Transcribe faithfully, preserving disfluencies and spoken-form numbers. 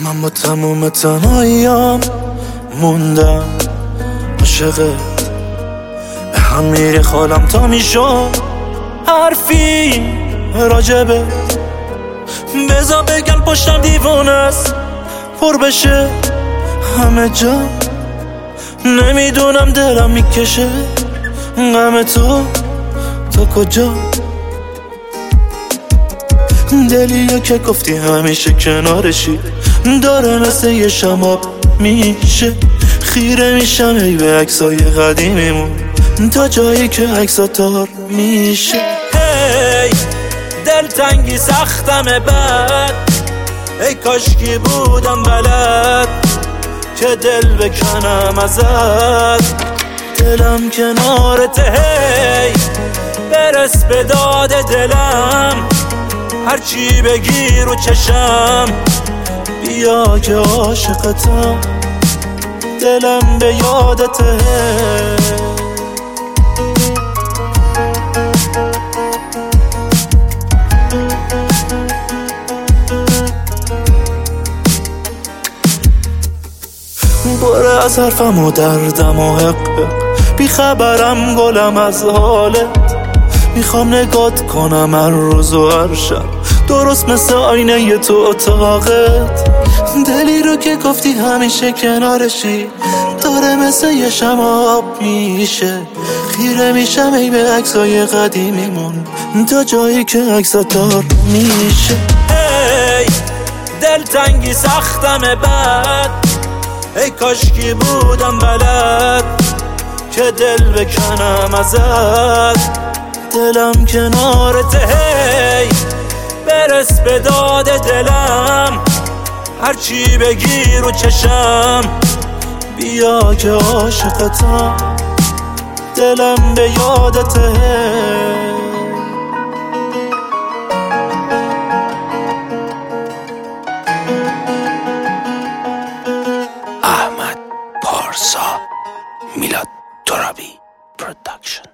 من با تموم تنهاییام موندم عاشقت، به هم میری خالم تا میشم حرفی راجبت. بذار بگم پشتم دیوونه است پر بشه همه جا، نمیدونم دلم میکشه غم تو تا کجا. دلیه که گفتی همیشه کنارشی، داره مثل یه شماب میشه. خیره میشم ای به عکسای قدیمیمون تا جایی که عکسا تار میشه. هی دلتنگی سختمه بد، ای کاشکی بودم بلد که دل بکنم ازت. دلم کنارته هی برس به داد دلم، هرچی بگی رو چشم بیا که عاشقتم. دلم به یادته بره از حرفم و دردم و حق بی خبرم گلم از حالت. میخوام نگات کنم هر روز و هر شب درست مثل آینه ی تو اتاقت. دلی رو که گفتی همیشه کنارشی، داره مثل یه شماب میشه. خیره میشم ای به عکسای قدیمیمون تا جایی که عکسا تار میشه. هی دلتنگی سختمه بد، ای کاشکی بودم بلد که دل بکنم ازت. دلم کنارته هی برس به داد دلم، هرچی بگی رو چشم بیا که عاشقتم. دلم به یادته احمد پارسا، میلاد ترابی پروداکشن.